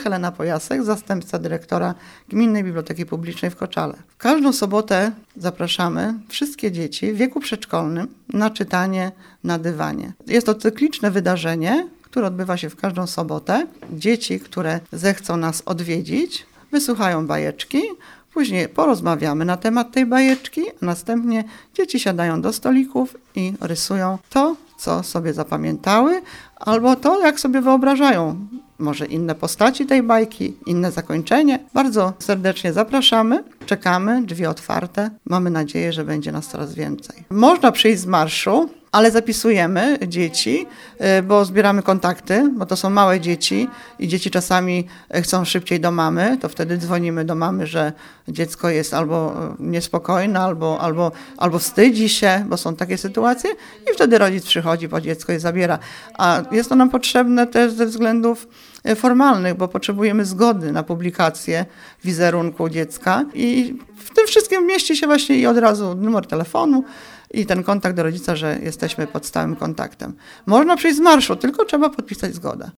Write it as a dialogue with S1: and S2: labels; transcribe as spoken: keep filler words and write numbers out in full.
S1: Helena Pojasek, zastępca dyrektora Gminnej Biblioteki Publicznej w Koczale. W każdą sobotę zapraszamy wszystkie dzieci w wieku przedszkolnym na czytanie na dywanie. Jest to cykliczne wydarzenie, które odbywa się w każdą sobotę. Dzieci, które zechcą nas odwiedzić, wysłuchają bajeczki, później porozmawiamy na temat tej bajeczki, a następnie dzieci siadają do stolików i rysują to, co sobie zapamiętały, albo to, jak sobie wyobrażają. Może inne postaci tej bajki, inne zakończenie. Bardzo serdecznie zapraszamy, czekamy, drzwi otwarte. Mamy nadzieję, że będzie nas coraz więcej. Można przyjść z marszu, ale zapisujemy dzieci, bo zbieramy kontakty, bo to są małe dzieci i dzieci czasami chcą szybciej do mamy, to wtedy dzwonimy do mamy, że dziecko jest albo niespokojne, albo, albo, albo wstydzi się, bo są takie sytuacje i wtedy rodzic przychodzi po dziecko i zabiera. A jest to nam potrzebne też ze względów formalnych, bo potrzebujemy zgody na publikację wizerunku dziecka i w tym wszystkim mieści się właśnie i od razu numer telefonu i ten kontakt do rodzica, że jesteśmy pod stałym kontaktem. Można przyjść z marszu, tylko trzeba podpisać zgodę.